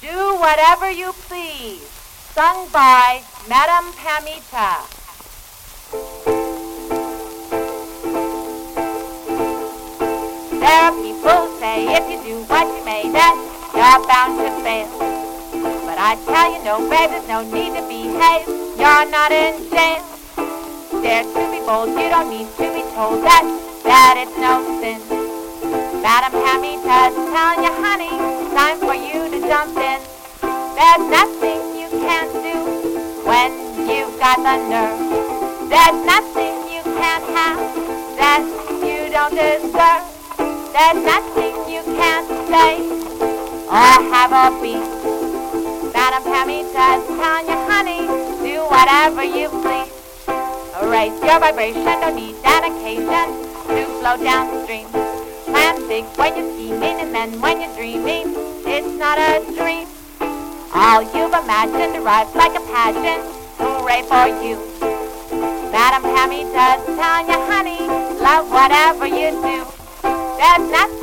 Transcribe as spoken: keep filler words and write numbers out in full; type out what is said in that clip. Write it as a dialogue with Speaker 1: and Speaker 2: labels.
Speaker 1: Do Whatever You Please, sung by Madame Pamita. There are people who say if you do what you may, that you're bound to fail. But I tell you, no, babe, there's no need to behave. You're not in jail. Dare to be bold, you don't need to be told that, that it's no sin. Madame Pamita's telling you, honey, time for you to jump in. There's nothing you can't do when you've got the nerve. There's nothing you can't have that you don't deserve. There's nothing you can't say or have or be. Madame Pamita's telling you, honey, do whatever you please. Raise your vibration, don't need an occasion to flow downstream. Plan big when you're scheming, and then when you're dreaming, it's not a dream. All you've imagined arrives like a pageant. Hooray for you. Madame Pamita's telling you, honey, love whatever you do. There's nothing